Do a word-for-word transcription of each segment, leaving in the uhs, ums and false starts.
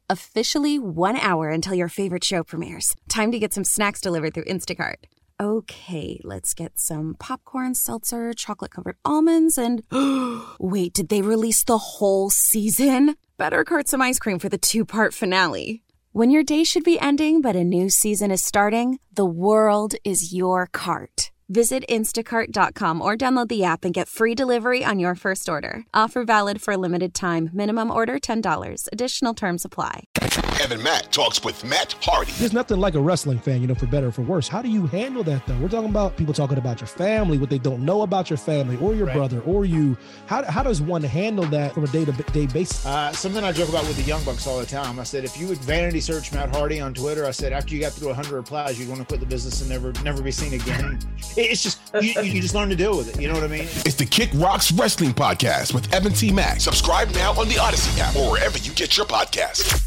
Officially one hour until your favorite show premieres. Time to get some snacks delivered through Instacart. Okay, let's get some popcorn, seltzer, chocolate-covered almonds, and... wait, did they release the whole season? Better cart some ice cream for the two-part finale. When your day should be ending but a new season is starting, the world is your cart. Visit instacart dot com or download the app and get free delivery on your first order. Offer valid for a limited time. Minimum order ten dollars. Additional terms apply. Evan Mack talks with Matt Hardy. There's nothing like a wrestling fan, you know, for better or for worse. How do you handle that, though? We're talking about people talking about your family, what they don't know about your family or your right. brother or you. How, how does one handle that from a day-to-day basis? Uh, something I joke about with the Young Bucks all the time. I said, if you would vanity search Matt Hardy on Twitter, I said, after you got through one hundred replies, you'd want to quit the business and never never be seen again. It's just, you, you just learn to deal with it. You know what I mean? It's the Kick Rocks Wrestling Podcast with Evan T. Mack. Subscribe now on the Odyssey app or wherever you get your podcasts.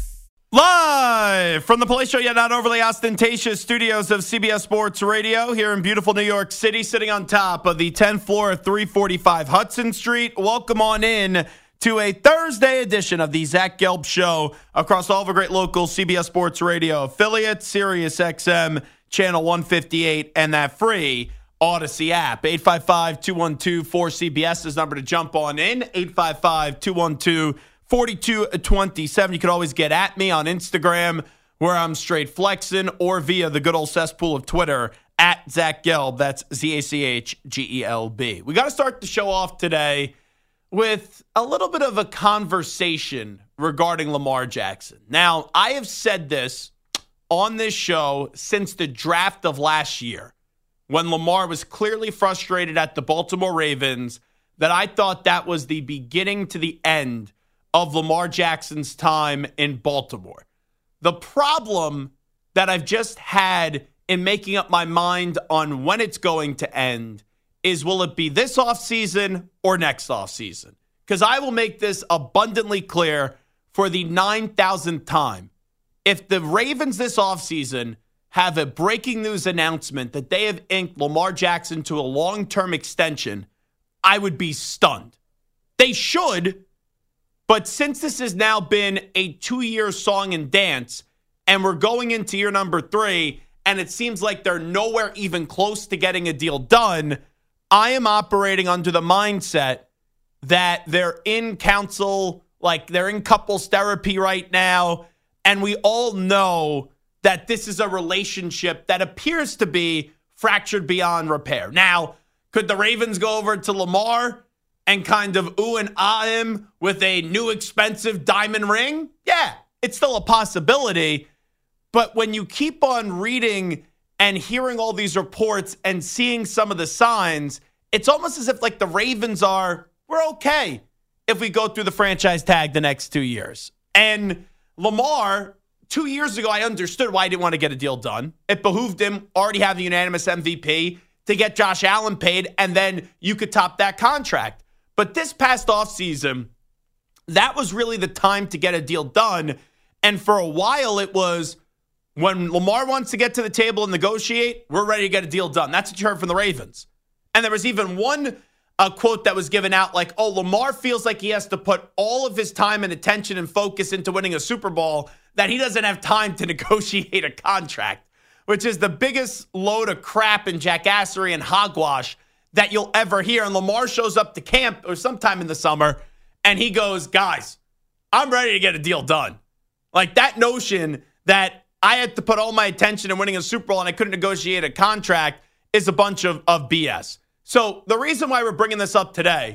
Live from the Play Show, yet not overly ostentatious studios of C B S Sports Radio here in beautiful New York City, sitting on top of the tenth floor of three forty-five Hudson Street. Welcome on in to a Thursday edition of the Zach Gelb Show across all the great local C B S Sports Radio affiliates, Sirius X M, Channel one fifty-eight, and that free Odyssey app. eight five five, two one two, four C B S is number to jump on in. eight five five, two one two, four two two seven. You can always get at me on Instagram, where I'm straight flexing, or via the good old cesspool of Twitter, at Zach Gelb. That's Z A C H G E L B. We got to start the show off today with a little bit of a conversation regarding Lamar Jackson. Now, I have said this on this show since the draft of last year, when Lamar was clearly frustrated at the Baltimore Ravens, that I thought that was the beginning to the end of Lamar Jackson's time in Baltimore. The problem that I've just had in making up my mind on when it's going to end is, will it be this offseason or next offseason? Because I will make this abundantly clear for the nine thousandth time. If the Ravens this offseason have a breaking news announcement that they have inked Lamar Jackson to a long-term extension, I would be stunned. They should. But since this has now been a two-year song and dance, and we're going into year number three, and it seems like they're nowhere even close to getting a deal done, I am operating under the mindset that they're in counsel, like they're in couples therapy right now, and we all know that this is a relationship that appears to be fractured beyond repair. Now, could the Ravens go over to Lamar and kind of ooh and ah him with a new expensive diamond ring? Yeah, it's still a possibility. But when you keep on reading and hearing all these reports and seeing some of the signs, it's almost as if like the Ravens are, we're okay if we go through the franchise tag the next two years. And Lamar, two years ago, I understood why he didn't want to get a deal done. It behooved him, already have the unanimous M V P, to get Josh Allen paid, and then you could top that contract. But this past offseason, that was really the time to get a deal done. And for a while, it was when Lamar wants to get to the table and negotiate, we're ready to get a deal done. That's what you heard from the Ravens. And there was even one uh, quote that was given out like, oh, Lamar feels like he has to put all of his time and attention and focus into winning a Super Bowl, that he doesn't have time to negotiate a contract, which is the biggest load of crap and jackassery and hogwash that you'll ever hear. And Lamar shows up to camp or sometime in the summer, and he goes, guys, I'm ready to get a deal done. Like that notion that I had to put all my attention in winning a Super Bowl and I couldn't negotiate a contract is a bunch of, of B S. So the reason why we're bringing this up today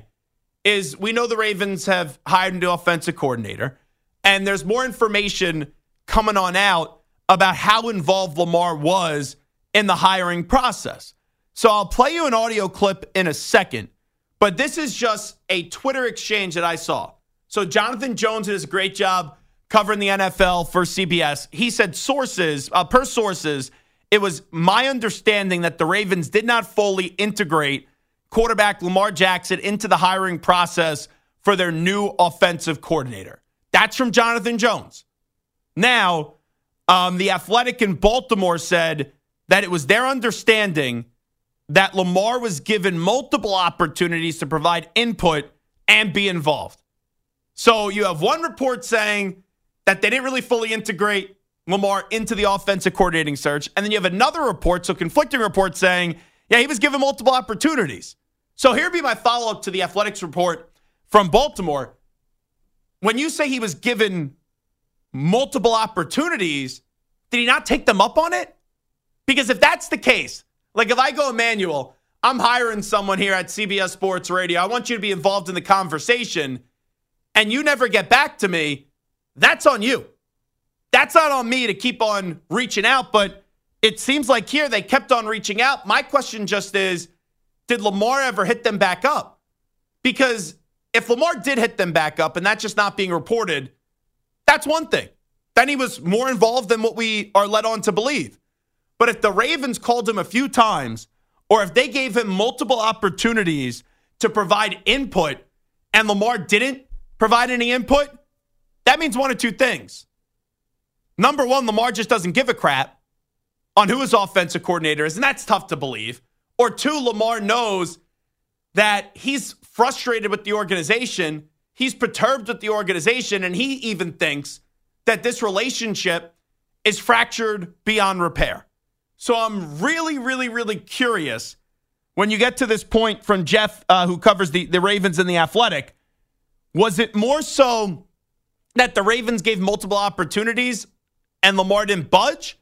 is we know the Ravens have hired a new offensive coordinator, and there's more information coming on out about how involved Lamar was in the hiring process. So I'll play you an audio clip in a second, but this is just a Twitter exchange that I saw. So Jonathan Jones does a great job covering the N F L for C B S. He said sources, uh, per sources, it was my understanding that the Ravens did not fully integrate quarterback Lamar Jackson into the hiring process for their new offensive coordinator. That's from Jonathan Jones. Now, um, the Athletic in Baltimore said that it was their understanding that Lamar was given multiple opportunities to provide input and be involved. So you have one report saying that they didn't really fully integrate Lamar into the offensive coordinating search. And then you have another report, so conflicting reports saying, yeah, he was given multiple opportunities. So here would be my follow-up to the Athletics report from Baltimore. When you say he was given multiple opportunities, did he not take them up on it? Because if that's the case, like if I go, Emmanuel, I'm hiring someone here at C B S Sports Radio, I want you to be involved in the conversation, and you never get back to me, that's on you. That's not on me to keep on reaching out, but it seems like here they kept on reaching out. My question just is, did Lamar ever hit them back up? Because if Lamar did hit them back up and that's just not being reported, that's one thing. Then he was more involved than what we are led on to believe. But if the Ravens called him a few times, or if they gave him multiple opportunities to provide input and Lamar didn't provide any input, that means one of two things. Number one, Lamar just doesn't give a crap on who his offensive coordinator is, and that's tough to believe. Or two, Lamar knows that he's frustrated with the organization, he's perturbed with the organization, and he even thinks that this relationship is fractured beyond repair. So I'm really, really, really curious when you get to this point from Jeff, uh, who covers the, the Ravens and the Athletic. Was it more so that the Ravens gave multiple opportunities and Lamar didn't budge?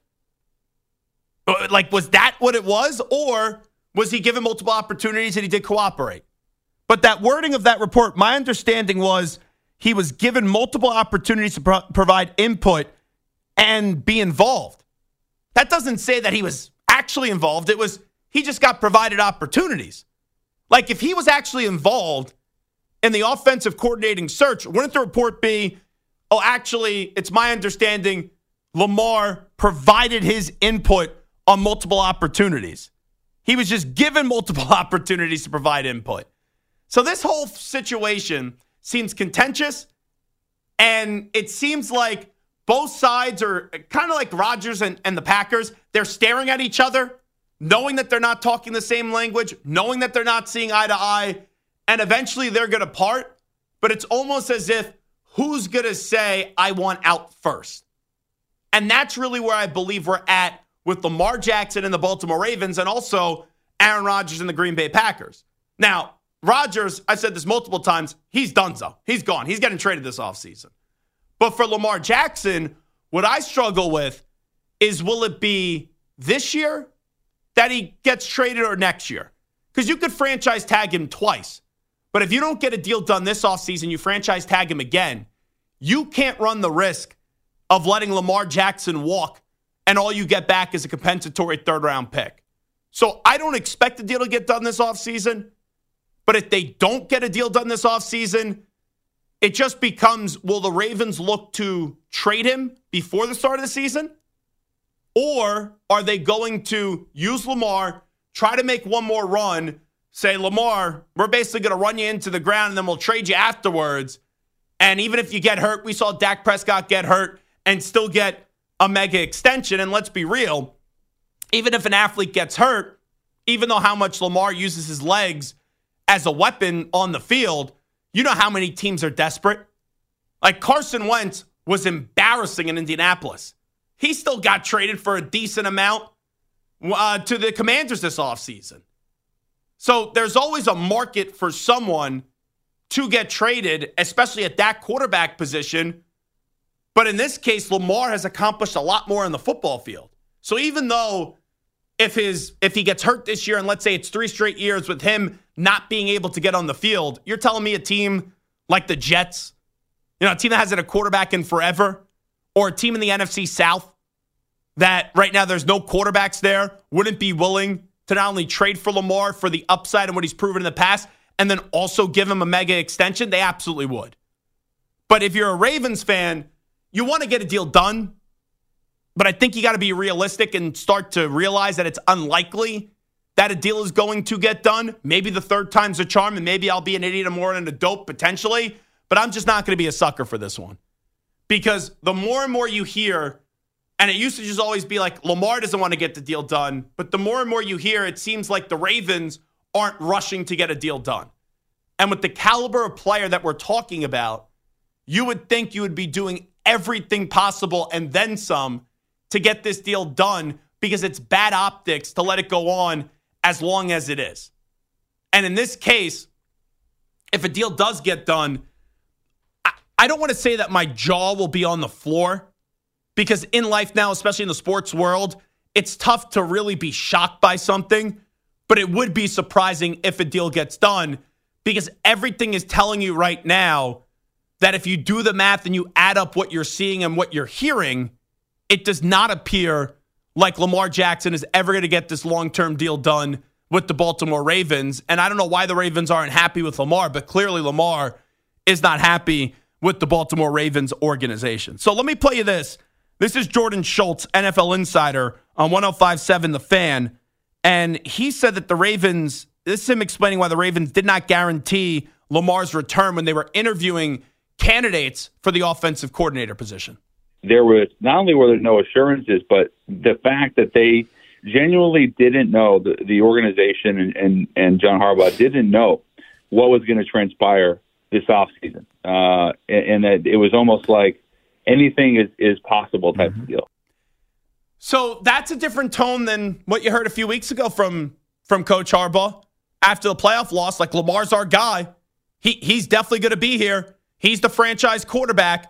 Like, was that what it was? Or was he given multiple opportunities and he did cooperate? But that wording of that report, my understanding was he was given multiple opportunities to pro- provide input and be involved. That doesn't say that he was actually involved. It was he just got provided opportunities. Like if he was actually involved in the offensive coordinating search, wouldn't the report be, oh, actually, it's my understanding Lamar provided his input on multiple opportunities. He was just given multiple opportunities to provide input. So this whole situation seems contentious, and it seems like both sides are kind of like Rodgers and, and the Packers. They're staring at each other, knowing that they're not talking the same language, knowing that they're not seeing eye to eye, and eventually they're going to part. But it's almost as if who's going to say, I want out first? And that's really where I believe we're at with Lamar Jackson and the Baltimore Ravens, and also Aaron Rodgers and the Green Bay Packers. Now, Rodgers, I've said this multiple times, he's donezo. He's gone. He's getting traded this offseason. But for Lamar Jackson, what I struggle with is, will it be this year that he gets traded or next year? Because you could franchise tag him twice. But if you don't get a deal done this offseason, you franchise tag him again, you can't run the risk of letting Lamar Jackson walk and all you get back is a compensatory third-round pick. So I don't expect the deal to get done this offseason. But if they don't get a deal done this offseason, it just becomes, will the Ravens look to trade him before the start of the season? Or are they going to use Lamar, try to make one more run, say, Lamar, we're basically going to run you into the ground and then we'll trade you afterwards. And even if you get hurt, we saw Dak Prescott get hurt and still get a mega extension. And let's be real, even if an athlete gets hurt, even though how much Lamar uses his legs as a weapon on the field, you know how many teams are desperate? Like Carson Wentz was embarrassing in Indianapolis. He still got traded for a decent amount uh, to the Commanders this offseason. So there's always a market for someone to get traded, especially at that quarterback position. But in this case, Lamar has accomplished a lot more in the football field. So even though if his if he gets hurt this year, and let's say it's three straight years with him not being able to get on the field, you're telling me a team like the Jets, you know, a team that hasn't a quarterback in forever, or a team in the N F C South that right now there's no quarterbacks there, wouldn't be willing to not only trade for Lamar for the upside and what he's proven in the past, and then also give him a mega extension? They absolutely would. But if you're a Ravens fan, you want to get a deal done, but I think you got to be realistic and start to realize that it's unlikely that a deal is going to get done. Maybe the third time's a charm, and maybe I'll be an idiot more than a dope potentially, but I'm just not going to be a sucker for this one. Because the more and more you hear, and it used to just always be like Lamar doesn't want to get the deal done, but the more and more you hear, it seems like the Ravens aren't rushing to get a deal done. And with the caliber of player that we're talking about, you would think you would be doing everything possible and then some to get this deal done because it's bad optics to let it go on as long as it is. And in this case, if a deal does get done, I, I don't want to say that my jaw will be on the floor because in life now, especially in the sports world, it's tough to really be shocked by something, but it would be surprising if a deal gets done because everything is telling you right now that if you do the math and you add up what you're seeing and what you're hearing, it does not appear like Lamar Jackson is ever going to get this long-term deal done with the Baltimore Ravens. And I don't know why the Ravens aren't happy with Lamar, but clearly Lamar is not happy with the Baltimore Ravens organization. So let me play you this. This is Jordan Schultz, N F L insider on one oh five point seven The Fan. And he said that the Ravens, this is him explaining why the Ravens did not guarantee Lamar's return when they were interviewing candidates for the offensive coordinator position. There was, not only were there no assurances, but the fact that they genuinely didn't know, the, the organization and, and, and John Harbaugh didn't know what was going to transpire this offseason. Uh, and, and that it was almost like anything is, is possible type mm-hmm. of deal. So that's a different tone than what you heard a few weeks ago from, from Coach Harbaugh after the playoff loss. Like, Lamar's our guy. He He's definitely going to be here. He's the franchise quarterback.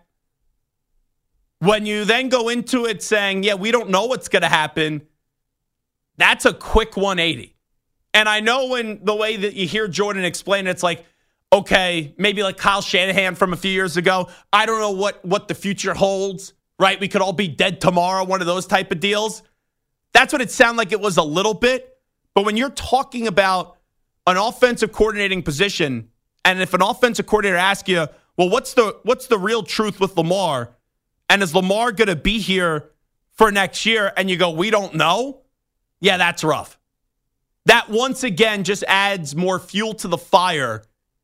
When you then go into it saying, yeah, we don't know what's going to happen, that's a quick one eighty. And I know when the way that you hear Jordan explain it, it's like, okay, maybe like Kyle Shanahan from a few years ago. I don't know what, what the future holds, right? We could all be dead tomorrow, one of those type of deals. That's what it sounded like it was a little bit. But when you're talking about an offensive coordinating position, and if an offensive coordinator asks you, well, what's the what's the real truth with Lamar? And is Lamar going to be here for next year? And you go, we don't know? Yeah, that's rough. That once again just adds more fuel to the fire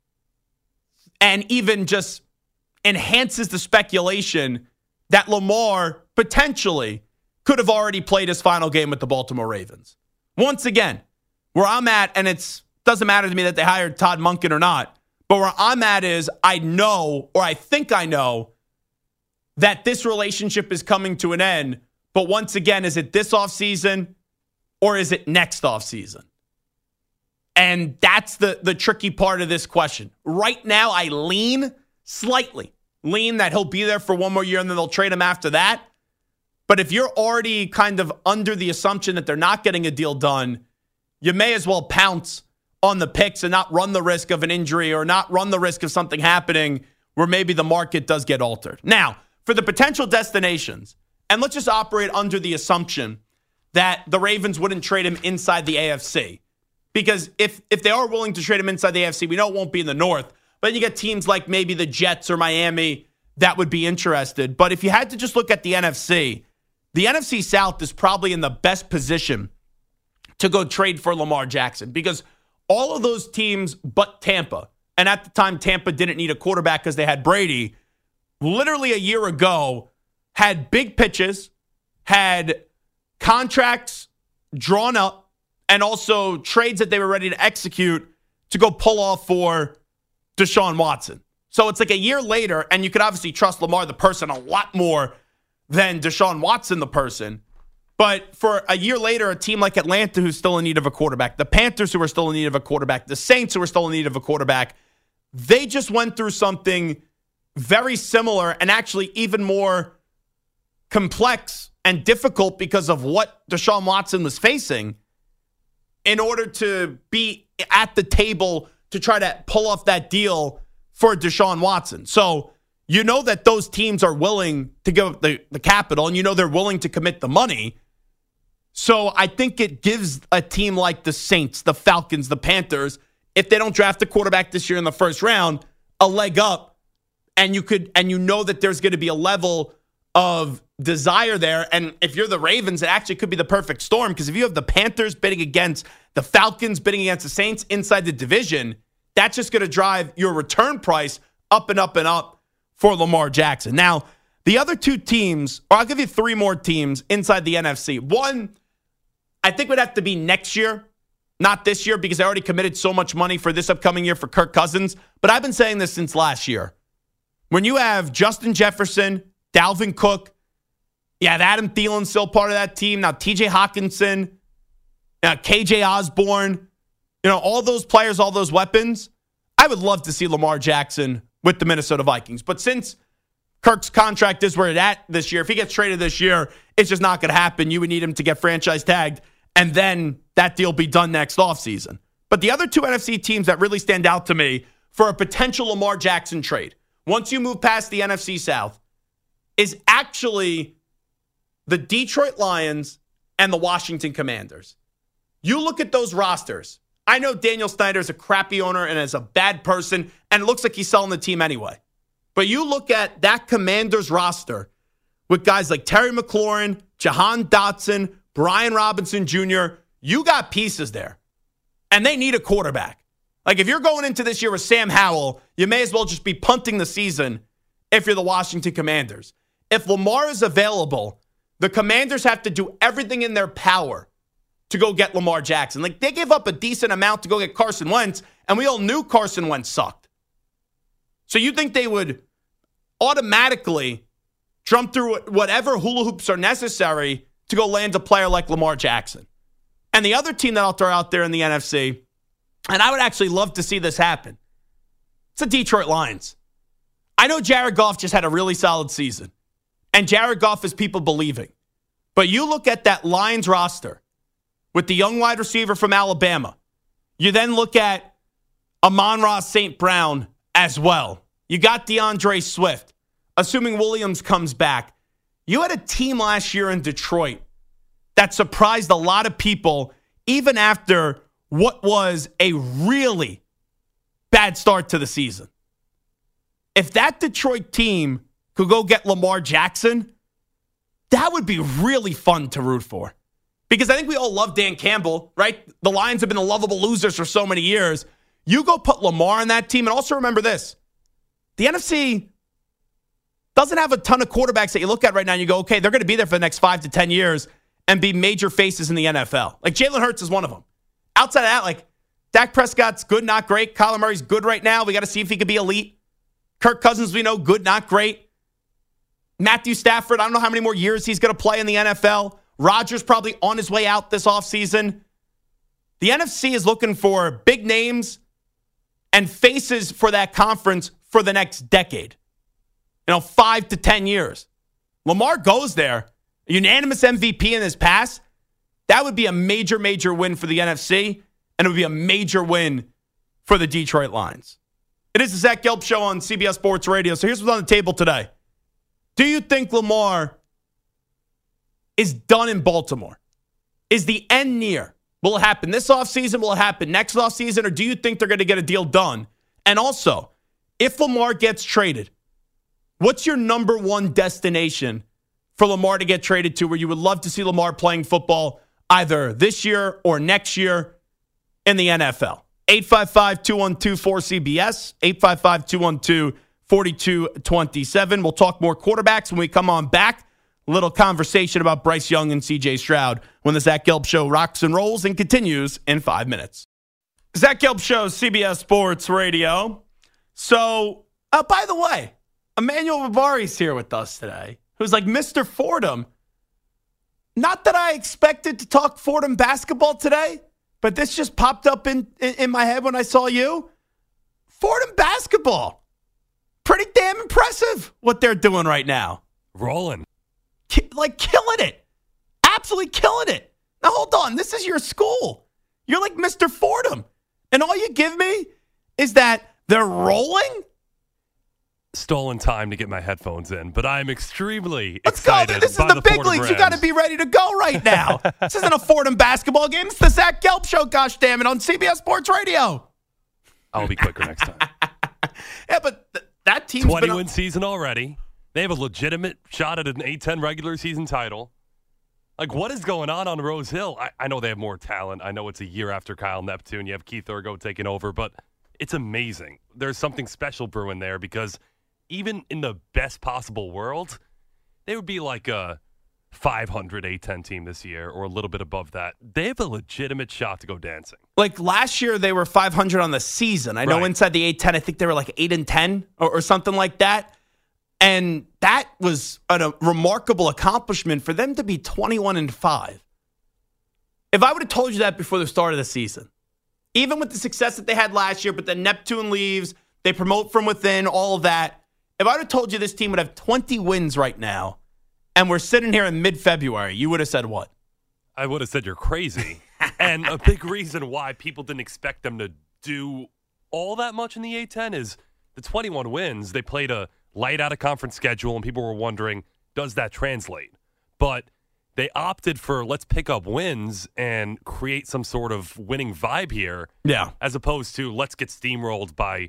and even just enhances the speculation that Lamar potentially could have already played his final game with the Baltimore Ravens. Once again, where I'm at, and it doesn't matter to me that they hired Todd Monken or not, but where I'm at is I know, or I think I know, that this relationship is coming to an end. But once again, is it this offseason or is it next offseason? And that's the, the tricky part of this question. Right now, I lean slightly, lean that he'll be there for one more year and then they'll trade him after that. But if you're already kind of under the assumption that they're not getting a deal done, you may as well pounce on the picks and not run the risk of an injury or not run the risk of something happening where maybe the market does get altered. Now, for the potential destinations, and let's just operate under the assumption that the Ravens wouldn't trade him inside the A F C. Because if if they are willing to trade him inside the A F C, we know it won't be in the North. But then you get teams like maybe the Jets or Miami that would be interested. But if you had to just look at the N F C, the N F C South is probably in the best position to go trade for Lamar Jackson. Because all of those teams but Tampa, and at the time Tampa didn't need a quarterback because they had Brady, literally a year ago, had big pitches, had contracts drawn up, and also trades that they were ready to execute to go pull off for Deshaun Watson. So it's like a year later, and you could obviously trust Lamar, the person, a lot more than Deshaun Watson, the person. But for a year later, a team like Atlanta, who's still in need of a quarterback, the Panthers, who are still in need of a quarterback, the Saints, who are still in need of a quarterback, they just went through something very similar and actually even more complex and difficult because of what Deshaun Watson was facing in order to be at the table to try to pull off that deal for Deshaun Watson. So you know that those teams are willing to give up the, the capital, and you know they're willing to commit the money. So I think it gives a team like the Saints, the Falcons, the Panthers, if they don't draft a quarterback this year in the first round, a leg up. And you could, and you know that there's going to be a level of desire there. And if you're the Ravens, it actually could be the perfect storm, because if you have the Panthers bidding against the Falcons, bidding against the Saints inside the division, that's just going to drive your return price up and up and up for Lamar Jackson. Now, the other two teams, or I'll give you three more teams inside the N F C. One, I think would have to be next year, not this year, because I already committed so much money for this upcoming year for Kirk Cousins. But I've been saying this since last year. When you have Justin Jefferson Dalvin Cook. You have Adam Thielen still part of that team. Now T J Hawkinson, uh, K J Osborne, you know, all those players, all those weapons. I would love to see Lamar Jackson with the Minnesota Vikings. But since Kirk's contract is where it's at this year, if he gets traded this year, it's just not going to happen. You would need him to get franchise tagged, and then that deal be done next offseason. But the other two N F C teams that really stand out to me for a potential Lamar Jackson trade, once you move past the N F C South, is actually the Detroit Lions and the Washington Commanders. You look at those rosters. I know Daniel Snyder is a crappy owner and is a bad person, and it looks like he's selling the team anyway. But you look at that Commanders roster with guys like Terry McLaurin, Jahan Dotson, Brian Robinson Junior You got pieces there, and they need a quarterback. Like, if you're going into this year with Sam Howell, you may as well just be punting the season if you're the Washington Commanders. If Lamar is available, the Commanders have to do everything in their power to go get Lamar Jackson. Like, they gave up a decent amount to go get Carson Wentz, and we all knew Carson Wentz sucked. So you think they would automatically jump through whatever hula hoops are necessary to go land a player like Lamar Jackson? And the other team that I'll throw out there in the N F C, and I would actually love to see this happen, it's the Detroit Lions. I know Jared Goff just had a really solid season, and Jared Goff is people believing. But you look at that Lions roster with the young wide receiver from Alabama. You then look at Amon-Ra Saint Brown as well. You got DeAndre Swift. Assuming Williams comes back. You had a team last year in Detroit that surprised a lot of people, even after what was a really bad start to the season. If that Detroit team could go get Lamar Jackson, that would be really fun to root for. Because I think we all love Dan Campbell, right? The Lions have been the lovable losers for so many years. You go put Lamar on that team, and also remember this. The N F C doesn't have a ton of quarterbacks that you look at right now and you go, okay, they're going to be there for the next five to ten years and be major faces in the N F L. Like, Jalen Hurts is one of them. Outside of that, like, Dak Prescott's good, not great. Kyler Murray's good right now. We got to see if he could be elite. Kirk Cousins, we know, good, not great. Matthew Stafford, I don't know how many more years he's going to play in the N F L. Rodgers probably on his way out this offseason. The N F C is looking for big names and faces for that conference for the next decade. You know, five to ten years. Lamar goes there, a unanimous M V P in his past. That would be a major, major win for the N F C, and it would be a major win for the Detroit Lions. It is the Zach Gelb Show on C B S Sports Radio. So here's what's on the table today. Do you think Lamar is done in Baltimore? Is the end near? Will it happen this offseason? Will it happen next offseason? Or do you think they're going to get a deal done? And also, if Lamar gets traded, what's your number one destination for Lamar to get traded to where you would love to see Lamar playing football either this year or next year in the N F L? eight five five, two one two, four C B S, eight five five, two one two, four two two seven. We'll talk more quarterbacks when we come on back. A little conversation about Bryce Young and C J Stroud when the Zach Gelb Show rocks and rolls and continues in five minutes. Zach Gelb Show, C B S Sports Radio. So, uh, by the way, Emmanuel Babari's here with us today, who's like Mister Fordham. Not that I expected to talk Fordham basketball today, but this just popped up in, in, in my head when I saw you. Fordham basketball. Pretty damn impressive what they're doing right now. Rolling. Ki- like killing it. Absolutely killing it. Now, hold on. This is your school. You're like Mister Fordham. And all you give me is that they're rolling? Stolen time to get my headphones in, but I'm extremely Let's excited. go. This is by the, the big Fordham leagues. You Rams. got to be ready to go right now. This isn't a Fordham basketball game. It's the Zach Gelb Show, gosh damn it, on C B S Sports Radio. I'll be quicker next time. Yeah, but th- that team's twenty been win season already. They have a legitimate shot at an eight ten regular season title. Like, what is going on on Rose Hill? I, I know they have more talent. I know it's a year after Kyle Neptune. You have Keith Urgo taking over, but it's amazing. There's something special brewing there because even in the best possible world, they would be like a five hundred A ten team this year or a little bit above that. They have a legitimate shot to go dancing. Like last year, they were five hundred on the season. I know Right. inside the eight ten, I think they were like eight and ten or, or something like that. And that was a, a remarkable accomplishment for them to be twenty-one and five. If I would have told you that before the start of the season, even with the success that they had last year, but then Neptune leaves, they promote from within, all of that. If I would have told you this team would have twenty wins right now, and we're sitting here in mid-February, you would have said what? I would have said you're crazy. And a big reason why people didn't expect them to do all that much in the A ten is the twenty-one wins. They played a light out of conference schedule, and people were wondering, does that translate? But they opted for let's pick up wins and create some sort of winning vibe here. Yeah. As opposed to let's get steamrolled by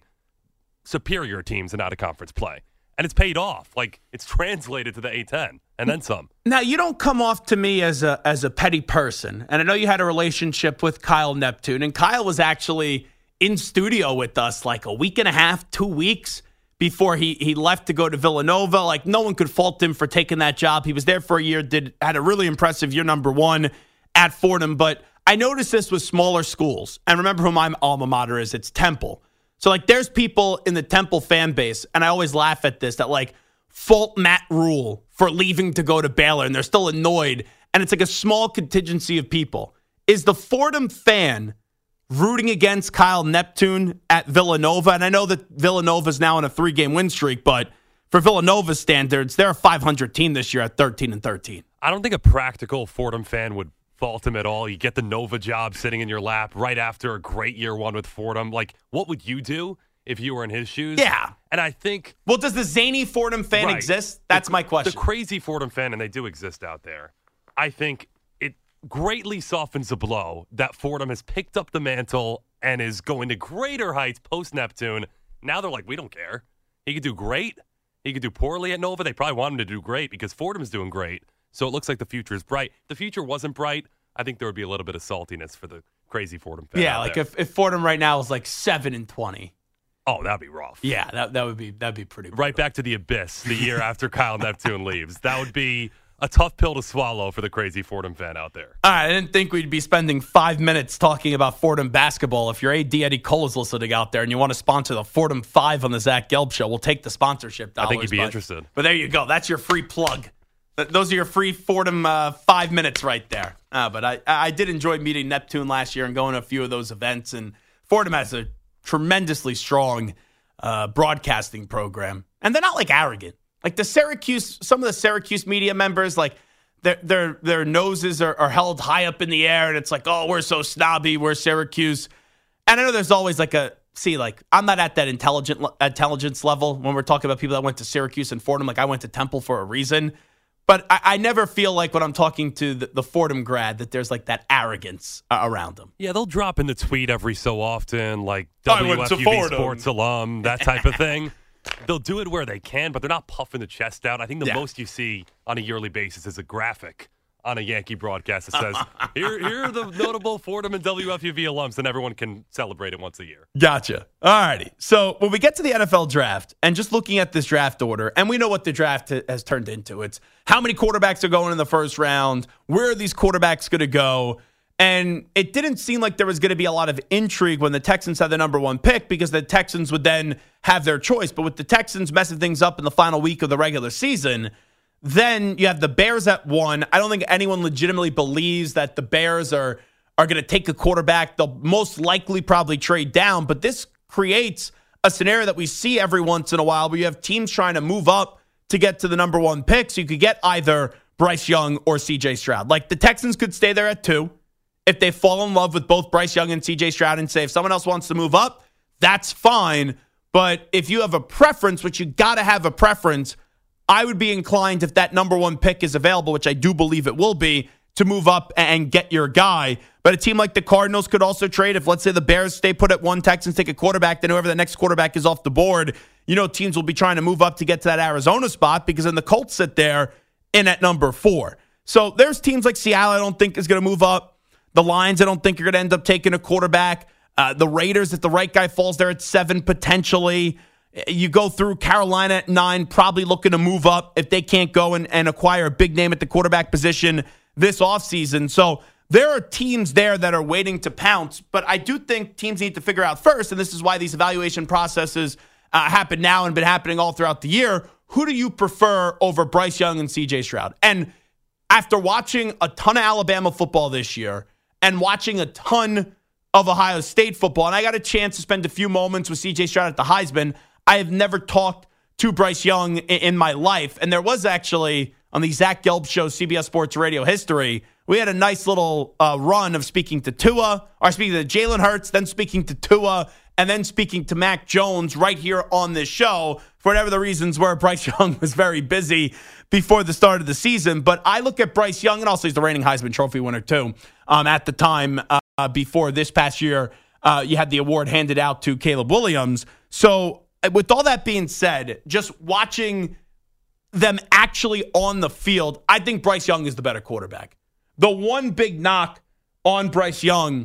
superior teams in out of conference play. And it's paid off. Like, it's translated to the A ten and then some. Now, you don't come off to me as a as a petty person. And I know you had a relationship with Kyle Neptune. And Kyle was actually in studio with us like a week and a half, two weeks before he, he left to go to Villanova. Like, no one could fault him for taking that job. He was there for a year, did had a really impressive year number one at Fordham. But I noticed this with smaller schools. And remember who my alma mater is. It's Temple. So, like, there's people in the Temple fan base, and I always laugh at this, that, like, fault Matt Rule for leaving to go to Baylor, and they're still annoyed. And it's like a small contingency of people. Is the Fordham fan rooting against Kyle Neptune at Villanova? And I know that Villanova's now on a three-game win streak, but for Villanova's standards, they're a five hundred team this year at thirteen and thirteen. I don't think a practical Fordham fan would fault him at all. You get the Nova job sitting in your lap right after a great year one with Fordham. Like, what would you do if you were in his shoes? Yeah. And I think... Well, does the zany Fordham fan right. exist? That's the, my question. The crazy Fordham fan, and they do exist out there, I think it greatly softens the blow that Fordham has picked up the mantle and is going to greater heights post-Neptune. Now they're like, we don't care. He could do great. He could do poorly at Nova. They probably want him to do great because Fordham's doing great. So it looks like the future is bright. If the future wasn't bright, I think there would be a little bit of saltiness for the crazy Fordham fan. Yeah, like if, if Fordham right now is like seven and twenty. Oh, that'd be rough. Yeah, that that would be that'd be pretty brutal. Right back to the abyss the year after Kyle Neptune leaves. That would be a tough pill to swallow for the crazy Fordham fan out there. All right, I didn't think we'd be spending five minutes talking about Fordham basketball. If your A D Eddie Cole is listening out there and you want to sponsor the Fordham Five on the Zach Gelb Show, we'll take the sponsorship dollars. I think you'd be but, interested. But there you go. That's your free plug. Those are your free Fordham uh, five minutes right there. Uh, but I, I did enjoy meeting Neptune last year and going to a few of those events. And Fordham has a tremendously strong uh, broadcasting program. And they're not like arrogant. Like the Syracuse, some of the Syracuse media members, like their their their noses are, are held high up in the air. And it's like, oh, we're so snobby. We're Syracuse. And I know there's always like a, see, like I'm not at that intelligent intelligence level when we're talking about people that went to Syracuse and Fordham. Like I went to Temple for a reason. But I, I never feel like when I'm talking to the, the Fordham grad that there's like that arrogance uh, around them. Yeah, they'll drop in the tweet every so often, like I went to W F U V Fordham. Sports alum, that type of thing. They'll do it where they can, but they're not puffing the chest out. I think the Yeah. most you see on a yearly basis is a graphic on a Yankee broadcast that says, here, here are the notable Fordham and W F U V alums, and everyone can celebrate it once a year. Gotcha. All righty. So when we get to the N F L draft and just looking at this draft order, and we know what the draft ha- has turned into. It's how many quarterbacks are going in the first round, where are these quarterbacks going to go? And it didn't seem like there was going to be a lot of intrigue when the Texans had the number one pick because the Texans would then have their choice. But with the Texans messing things up in the final week of the regular season, then you have the Bears at one. I don't think anyone legitimately believes that the Bears are, are going to take a quarterback. They'll most likely probably trade down. But this creates a scenario that we see every once in a while where you have teams trying to move up to get to the number one pick. So you could get either Bryce Young or C J Stroud. Like the Texans could stay there at two. If they fall in love with both Bryce Young and C J Stroud and say if someone else wants to move up, that's fine. But if you have a preference, which you got to have a preference, I would be inclined, if that number one pick is available, which I do believe it will be, to move up and get your guy. But a team like the Cardinals could also trade. If, let's say, the Bears stay put at one, Texans take a quarterback, then whoever the next quarterback is off the board, you know, teams will be trying to move up to get to that Arizona spot because then the Colts sit there in at number four. So there's teams like Seattle I don't think is going to move up. The Lions I don't think are going to end up taking a quarterback. Uh, the Raiders, if the right guy falls there at seven, potentially. You go through Carolina at nine, probably looking to move up if they can't go and, and acquire a big name at the quarterback position this offseason. So there are teams there that are waiting to pounce, but I do think teams need to figure out first, and this is why these evaluation processes uh, happen now and been happening all throughout the year, who do you prefer over Bryce Young and C J Stroud? And after watching a ton of Alabama football this year and watching a ton of Ohio State football, and I got a chance to spend a few moments with C J Stroud at the Heisman, I have never talked to Bryce Young in, in my life. And there was actually, on the Zach Gelb Show, C B S Sports Radio history, we had a nice little uh, run of speaking to Tua, or speaking to Jalen Hurts, then speaking to Tua, and then speaking to Mac Jones right here on this show. For whatever the reasons were, Bryce Young was very busy before the start of the season. But I look at Bryce Young, and also he's the reigning Heisman Trophy winner too, um, at the time uh, before this past year, uh, you had the award handed out to Caleb Williams. So with all that being said, just watching them actually on the field, I think Bryce Young is the better quarterback. The one big knock on Bryce Young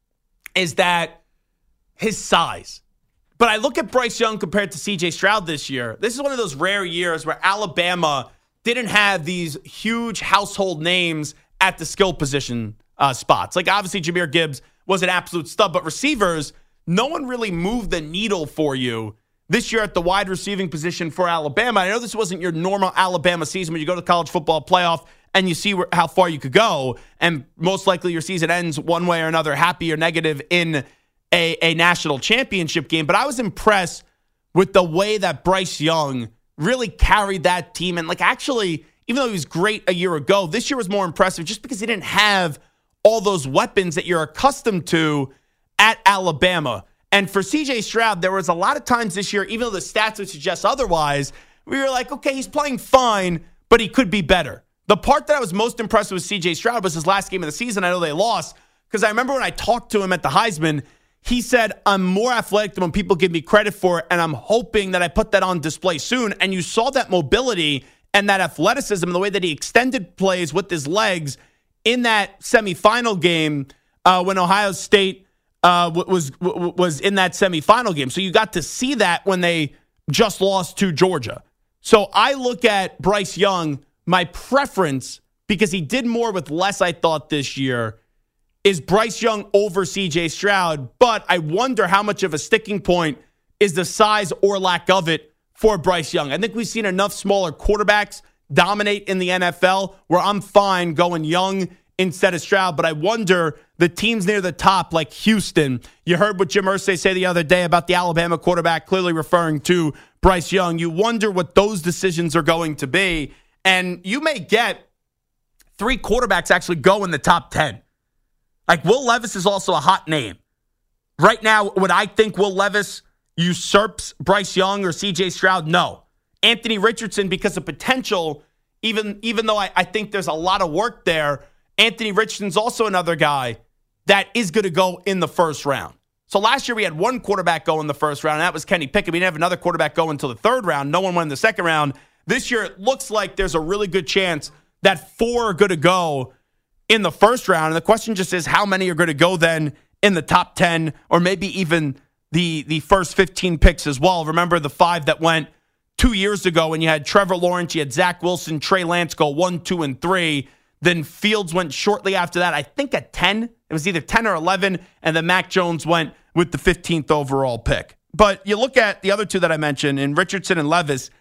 is that his size. But I look at Bryce Young compared to C J Stroud this year. This is one of those rare years where Alabama didn't have these huge household names at the skill position uh, spots. Like, obviously, Jahmyr Gibbs was an absolute stud, but receivers, no one really moved the needle for you this year at the wide receiving position for Alabama. I know this wasn't your normal Alabama season when you go to the college football playoff and you see where, how far you could go, and most likely your season ends one way or another, happy or negative, in a, a national championship game. But I was impressed with the way that Bryce Young really carried that team. And, like, actually, even though he was great a year ago, this year was more impressive just because he didn't have all those weapons that you're accustomed to at Alabama. And for C J Stroud, there was a lot of times this year, even though the stats would suggest otherwise, we were like, okay, he's playing fine, but he could be better. The part that I was most impressed with C J Stroud was his last game of the season. I know they lost, because I remember when I talked to him at the Heisman, he said, I'm more athletic than when people give me credit for it, and I'm hoping that I put that on display soon. And you saw that mobility and that athleticism, the way that he extended plays with his legs in that semifinal game uh, when Ohio State uh, was was in that semifinal game. So you got to see that when they just lost to Georgia. So I look at Bryce Young, my preference, because he did more with less, I thought, this year, is Bryce Young over C J Stroud. But I wonder how much of a sticking point is the size or lack of it for Bryce Young. I think we've seen enough smaller quarterbacks dominate in the N F L where I'm fine going Young instead of Stroud. But I wonder the teams near the top, like Houston, you heard what Jim Irsay say the other day about the Alabama quarterback, clearly referring to Bryce Young. You wonder what those decisions are going to be. And you may get three quarterbacks actually go in the top ten. Like, Will Levis is also a hot name. Right now, would I think Will Levis usurps Bryce Young or C J Stroud? No. Anthony Richardson, because of potential, even, even though I, I think there's a lot of work there, Anthony Richardson's also another guy that is going to go in the first round. So last year we had one quarterback go in the first round, and that was Kenny Pickett. We didn't have another quarterback go until the third round. No one went in the second round. This year it looks like there's a really good chance that four are going to go in the first round. And the question just is, how many are going to go then in the top ten, or maybe even the, the first fifteen picks as well? Remember the five that went two years ago when you had Trevor Lawrence, you had Zach Wilson, Trey Lance go one, two, and three. Then Fields went shortly after that, I think at ten. It was either ten or eleven. And then Mac Jones went with the fifteenth overall pick. But you look at the other two that I mentioned, in Richardson and Levis,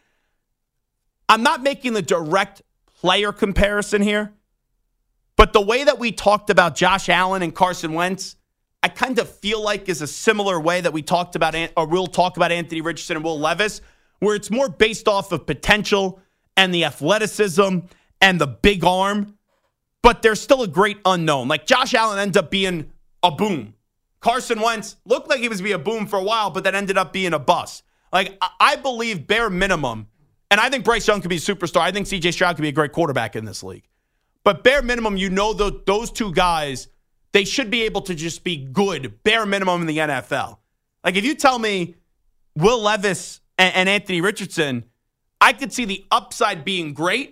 I'm not making the direct player comparison here. But the way that we talked about Josh Allen and Carson Wentz, I kind of feel like is a similar way that we talked about, or we'll talk about Anthony Richardson and Will Levis, where it's more based off of potential and the athleticism and the big arm, but there's still a great unknown. Like, Josh Allen ends up being a boom. Carson Wentz looked like he was going to be a boom for a while, but then ended up being a bust. Like, I believe bare minimum, and I think Bryce Young could be a superstar. I think C J Stroud could be a great quarterback in this league. But bare minimum, you know, the, those two guys, they should be able to just be good, bare minimum, in the N F L. Like, if you tell me Will Levis and, and Anthony Richardson, I could see the upside being great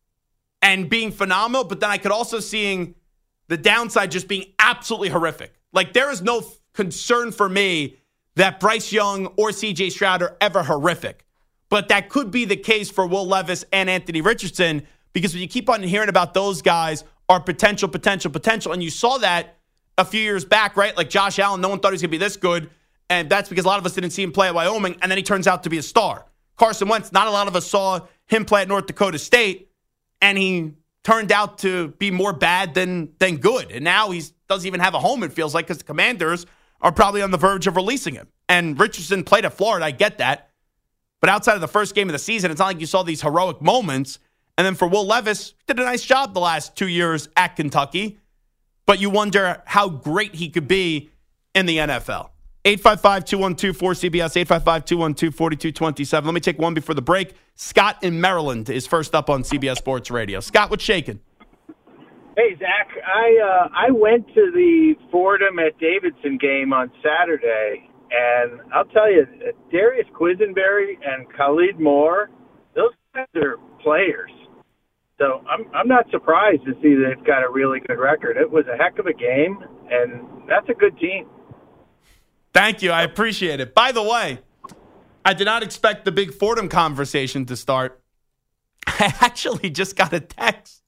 and being phenomenal, but then I could also seeing the downside just being absolutely horrific. Like, there is no f- concern for me that Bryce Young or C J Stroud are ever horrific. But that could be the case for Will Levis and Anthony Richardson, because when you keep on hearing about those guys are potential, potential, potential, and you saw that a few years back, right? Like Josh Allen, no one thought he was going to be this good, and that's because a lot of us didn't see him play at Wyoming, and then he turns out to be a star. Carson Wentz, not a lot of us saw him play at North Dakota State, and he turned out to be more bad than than good. And now he doesn't even have a home, it feels like, because the Commanders are probably on the verge of releasing him. And Richardson played at Florida, I get that. But outside of the first game of the season, it's not like you saw these heroic moments. And then for Will Levis, did a nice job the last two years at Kentucky. But you wonder how great he could be in the N F L. eight five five, two one two, four C B S, eight five five, two one two, four two two seven. Let me take one before the break. Scott in Maryland is first up on C B S Sports Radio. Scott, what's shaking? Hey, Zach. I uh, I went to the Fordham at Davidson game on Saturday, and I'll tell you, Darius Quisenberry and Khalid Moore, those guys are players. So I'm I'm not surprised to see they've got a really good record. It was a heck of a game, and that's a good team. Thank you. I appreciate it. By the way, I did not expect the big Fordham conversation to start. I actually just got a text.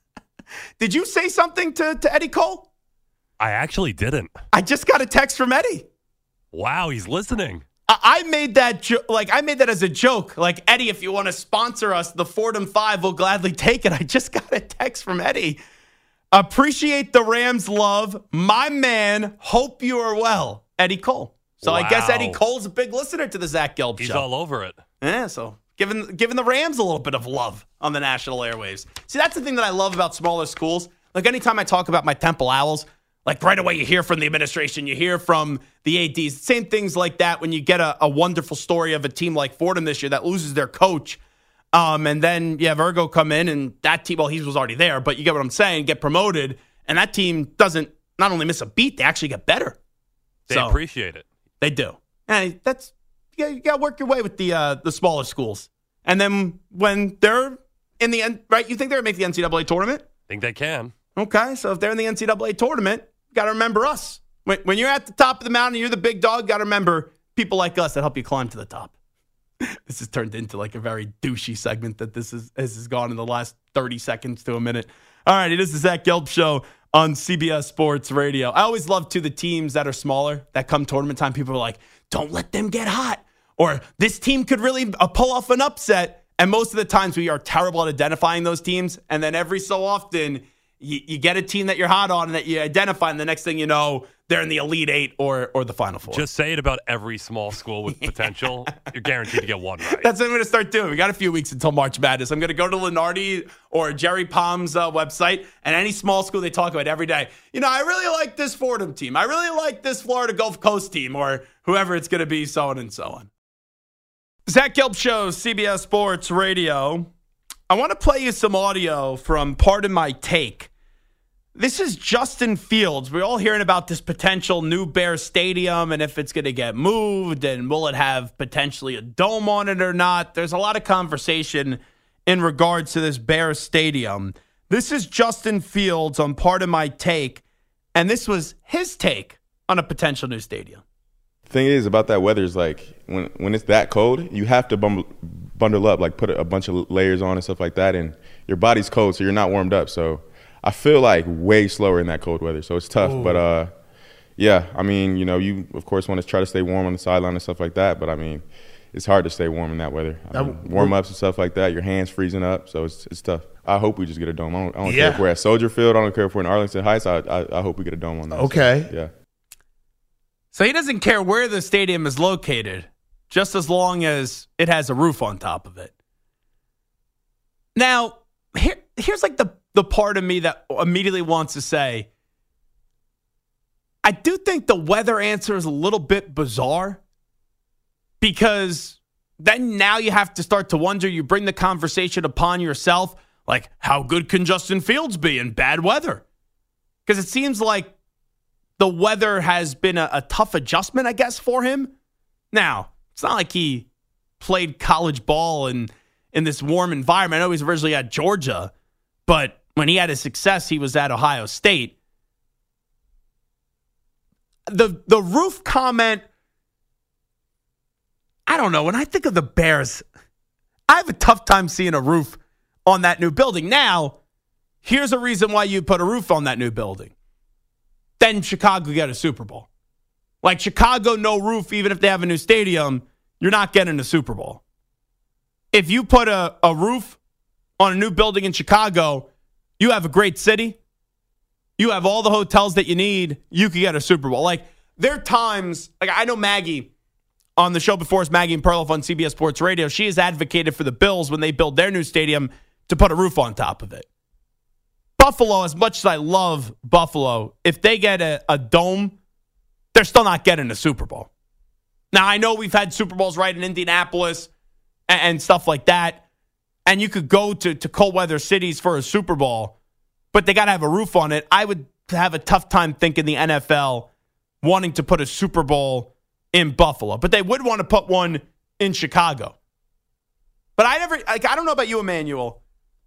Did you say something to, to Eddie Cole? I actually didn't. I just got a text from Eddie. Wow, he's listening. I made that jo- like I made that as a joke. Like, Eddie, if you want to sponsor us, the Fordham Five will gladly take it. I just got a text from Eddie. Appreciate the Rams' love. My man, hope you are well. Eddie Cole. So wow. I guess Eddie Cole's a big listener to the Zach Gelb He's show. He's all over it. Yeah, so giving, giving the Rams a little bit of love on the national airwaves. See, that's the thing that I love about smaller schools. Like, anytime I talk about my Temple Owls, like, right away you hear from the administration, you hear from the A Ds. Same things like that when you get a, a wonderful story of a team like Fordham this year that loses their coach. Um, and then you have Ergo come in, and that team, well, he was already there, but you get what I'm saying, get promoted, and that team doesn't not only miss a beat, they actually get better. They so, appreciate it. They do. And that's, you got, you got to work your way with the uh, the smaller schools. And then when they're in the end, right, you think they're going to make the N C double A tournament? Think they can. Okay, so if they're in the N C double A tournament, got to remember us. When, when you're at the top of the mountain, you're the big dog, got to remember people like us that help you climb to the top. This has turned into like a very douchey segment that this is this has gone in the last thirty seconds to a minute. All right, it is the Zach Gelb Show on C B S Sports Radio. I always love, to the teams that are smaller that come tournament time, people are like, don't let them get hot. Or this team could really uh, pull off an upset. And most of the times we are terrible at identifying those teams. And then every so often, You, you get a team that you're hot on and that you identify, and the next thing you know, they're in the Elite Eight or or the Final Four. Just say it about every small school with potential. You're guaranteed to get one right. That's what I'm going to start doing. We got a few weeks until March Madness. I'm going to go to Lenardi or Jerry Palm's uh, website, and any small school they talk about every day. You know, I really like this Fordham team. I really like this Florida Gulf Coast team, or whoever it's going to be, so on and so on. Zach Gelb Show, C B S Sports Radio. I want to play you some audio from Pardon My Take. This is Justin Fields. We're all hearing about this potential new Bears stadium and if it's going to get moved and will it have potentially a dome on it or not. There's a lot of conversation in regards to this Bears stadium. This is Justin Fields on Pardon My Take, and this was his take on a potential new stadium. The thing is about that weather is like when when it's that cold, you have to bundle, bundle up, like put a bunch of layers on and stuff like that, and your body's cold, so you're not warmed up. So I feel like way slower in that cold weather, so it's tough. Ooh. But, uh, yeah, I mean, you know, you, of course, want to try to stay warm on the sideline and stuff like that, but, I mean, it's hard to stay warm in that weather. I mean, warm-ups and stuff like that, your hands freezing up, so it's it's tough. I hope we just get a dome. I don't, I don't yeah. care if we're at Soldier Field. I don't care if we're in Arlington Heights. I I, I hope we get a dome on that. Okay. So, yeah. So he doesn't care where the stadium is located, just as long as it has a roof on top of it. Now, here, here's like the the part of me that immediately wants to say, I do think the weather answer is a little bit bizarre, because then now you have to start to wonder, you bring the conversation upon yourself, like, how good can Justin Fields be in bad weather? Because it seems like the weather has been a, a tough adjustment, I guess, for him. Now, it's not like he played college ball in, in this warm environment. I know he's originally at Georgia, but when he had his success, he was at Ohio State. The the roof comment, I don't know. When I think of the Bears, I have a tough time seeing a roof on that new building. Now, here's a reason why you put a roof on that new building. Then Chicago get a Super Bowl. Like, Chicago, no roof, even if they have a new stadium, you're not getting a Super Bowl. if you put a, a roof on a new building in Chicago, you have a great city. You have all the hotels that you need. You could get a Super Bowl. Like, there are times, like I know Maggie on the show before us, Maggie and Perloff on C B S Sports Radio, she has advocated for the Bills when they build their new stadium to put a roof on top of it. Buffalo, as much as I love Buffalo, if they get a, a dome, they're still not getting a Super Bowl. Now, I know we've had Super Bowls right in Indianapolis and, and stuff like that, and you could go to, to cold weather cities for a Super Bowl, but they got to have a roof on it. I would have a tough time thinking the N F L wanting to put a Super Bowl in Buffalo, but they would want to put one in Chicago. But I never, like, I don't know about you, Emmanuel.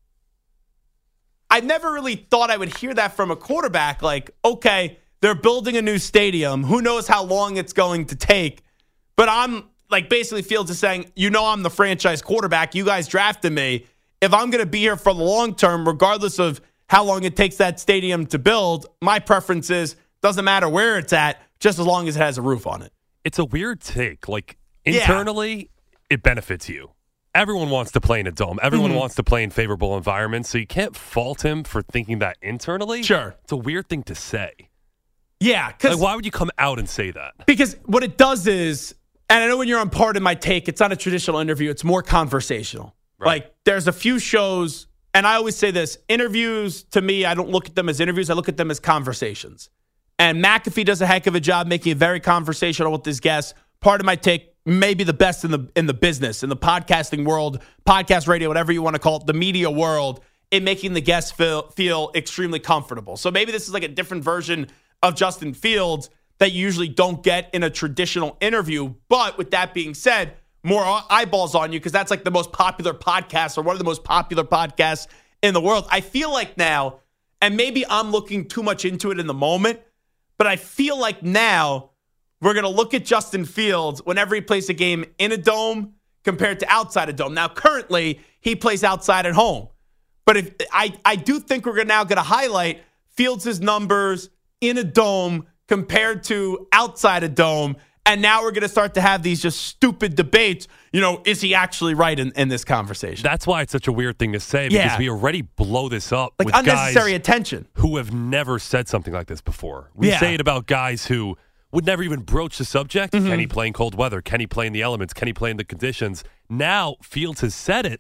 I never really thought I would hear that from a quarterback. Like, okay, they're building a new stadium. Who knows how long it's going to take? But I'm like, basically Fields is saying, you know, I'm the franchise quarterback. You guys drafted me. If I'm going to be here for the long term, regardless of how long it takes that stadium to build, my preference is, doesn't matter where it's at, just as long as it has a roof on it. It's a weird take. Like, internally, yeah. It benefits you. Everyone wants to play in a dome. Everyone mm-hmm. wants to play in favorable environments, so you can't fault him for thinking that internally. Sure. It's a weird thing to say. Yeah. Like, why would you come out and say that? Because what it does is, and I know when you're on Pardon My Take, it's not a traditional interview. It's more conversational. Right. Like, there's a few shows, and I always say this, interviews, to me, I don't look at them as interviews. I look at them as conversations. And McAfee does a heck of a job making it very conversational with his guests. Pardon My Take, maybe the best in the in the business, in the podcasting world, podcast radio, whatever you want to call it, the media world, in making the guests feel, feel extremely comfortable. So maybe this is like a different version of Justin Fields that you usually don't get in a traditional interview. But with that being said, more eyeballs on you because that's like the most popular podcast or one of the most popular podcasts in the world. I feel like now, and maybe I'm looking too much into it in the moment, but I feel like now we're going to look at Justin Fields whenever he plays a game in a dome compared to outside a dome. Now, currently, he plays outside at home. But if I, I do think we're now going to highlight Fields' numbers in a dome compared to outside a dome. And now we're going to start to have these just stupid debates. You know, is he actually right in, in this conversation? That's why it's such a weird thing to say, because yeah. we already blow this up like with unnecessary guys attention who have never said something like this before. We yeah. say it about guys who would never even broach the subject. Mm-hmm. Can he play in cold weather? Can he play in the elements? Can he play in the conditions? Now, Fields has said it,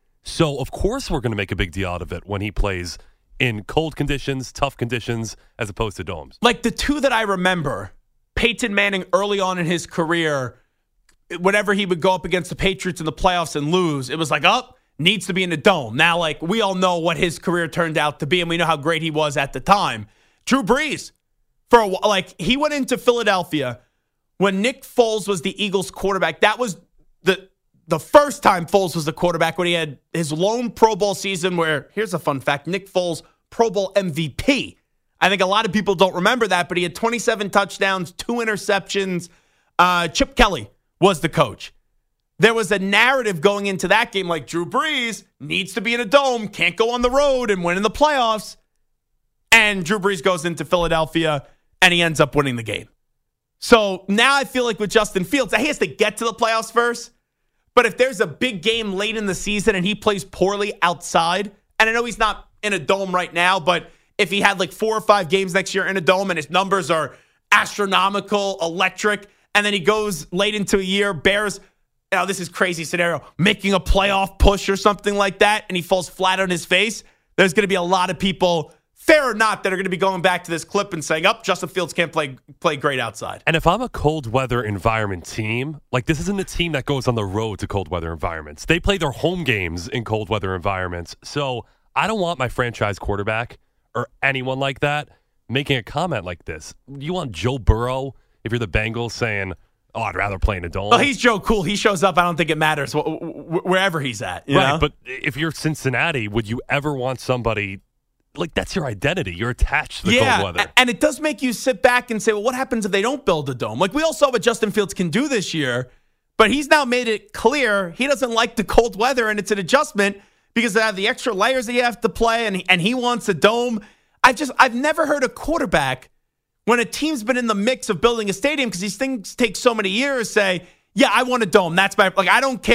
so of course we're going to make a big deal out of it when he plays in cold conditions, tough conditions, as opposed to domes. Like the two that I remember, Peyton Manning early on in his career, whenever he would go up against the Patriots in the playoffs and lose, it was like, oh, needs to be in the dome. Now, like, we all know what his career turned out to be, and we know how great he was at the time. Drew Brees, for a while, like, he went into Philadelphia when Nick Foles was the Eagles quarterback. That was the the first time Foles was the quarterback, when he had his lone Pro Bowl season where, here's a fun fact, Nick Foles, Pro Bowl M V P. I think a lot of people don't remember that, but he had twenty-seven touchdowns, two interceptions. Uh, Chip Kelly was the coach. There was a narrative going into that game like Drew Brees needs to be in a dome, can't go on the road and win in the playoffs. And Drew Brees goes into Philadelphia, and he ends up winning the game. So now I feel like with Justin Fields, he has to get to the playoffs first. But if there's a big game late in the season and he plays poorly outside, and I know he's not in a dome right now, but if he had like four or five games next year in a dome and his numbers are astronomical, electric, and then he goes late into a year, Bears, you know, this is crazy scenario, making a playoff push or something like that, and he falls flat on his face, there's going to be a lot of people, fair or not, that are going to be going back to this clip and saying, oh, Justin Fields can't play play great outside. And if I'm a cold weather environment team, like this isn't a team that goes on the road to cold weather environments. They play their home games in cold weather environments. So I don't want my franchise quarterback or anyone like that making a comment like this. You want Joe Burrow, if you're the Bengals, saying, oh, I'd rather play in a dome? Well, he's Joe Cool. He shows up. I don't think it matters wh- wh- wherever he's at. You right, know? But if you're Cincinnati, would you ever want somebody... Like, that's your identity. You're attached to the yeah, cold weather. And it does make you sit back and say, well, what happens if they don't build a dome? Like, we all saw what Justin Fields can do this year, but he's now made it clear he doesn't like the cold weather, and it's an adjustment because they have the extra layers that you have to play, and he, and he wants a dome. I've just, I've never heard a quarterback, when a team's been in the mix of building a stadium, because these things take so many years, say, yeah, I want a dome. That's my, like, I don't care.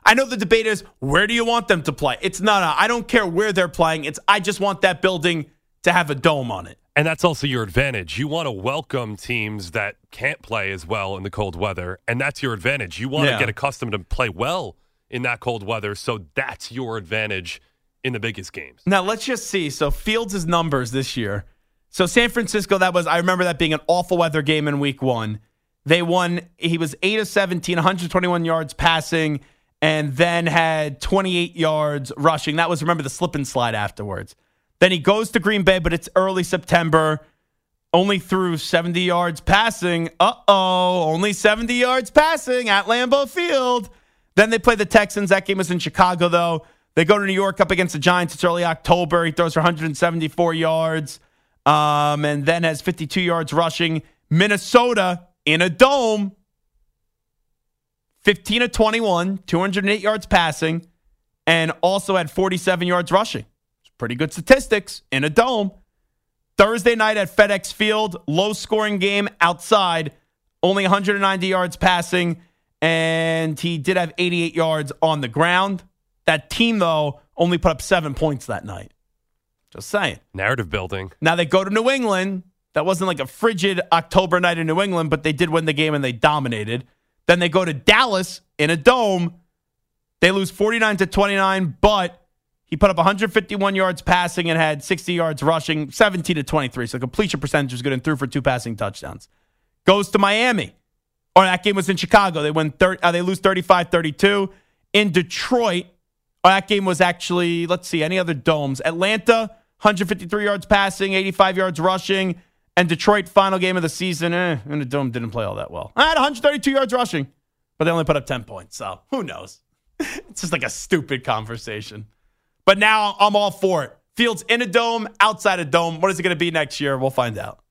I know the debate is, where do you want them to play? It's not, a, I don't care where they're playing. It's, I just want that building to have a dome on it. And that's also your advantage. You want to welcome teams that can't play as well in the cold weather, and that's your advantage. You want Yeah. to get accustomed to play well in that cold weather, so that's your advantage in the biggest games. Now, let's just see. So, Fields' numbers this year. So, San Francisco, that was, I remember that being an awful weather game in week one. They won, he was eight of seventeen, one hundred twenty-one yards passing, and then had twenty-eight yards rushing. That was, remember, the slip and slide afterwards. Then he goes to Green Bay, but it's early September. Only threw seventy yards passing. Uh-oh, only seventy yards passing at Lambeau Field. Then they play the Texans. That game was in Chicago, though. They go to New York up against the Giants. It's early October. He throws for one hundred seventy-four yards um, and then has fifty-two yards rushing. Minnesota in a dome, fifteen of twenty-one, two hundred eight yards passing, and also had forty-seven yards rushing. Pretty good statistics in a dome. Thursday night at FedEx Field, low-scoring game outside, only one hundred ninety yards passing, and he did have eighty-eight yards on the ground. That team, though, only put up seven points that night. Just saying. Narrative building. Now they go to New England. That wasn't like a frigid October night in New England, but they did win the game and they dominated. Then they go to Dallas in a dome. They lose forty-nine to twenty-nine, but he put up one hundred fifty-one yards passing and had sixty yards rushing, seventeen to twenty-three. So completion percentage was good and threw for two passing touchdowns. Goes to Miami. Or that game was in Chicago. They win thirty, uh, they lose thirty-five thirty-two. In Detroit, or that game was actually, let's see, any other domes. Atlanta, one hundred fifty-three yards passing, eighty-five yards rushing. And Detroit, final game of the season, eh, and the dome didn't play all that well. I had one hundred thirty-two yards rushing, but they only put up ten points. So who knows? It's just like a stupid conversation. But now I'm all for it. Fields in a dome, outside a dome. What is it going to be next year? We'll find out.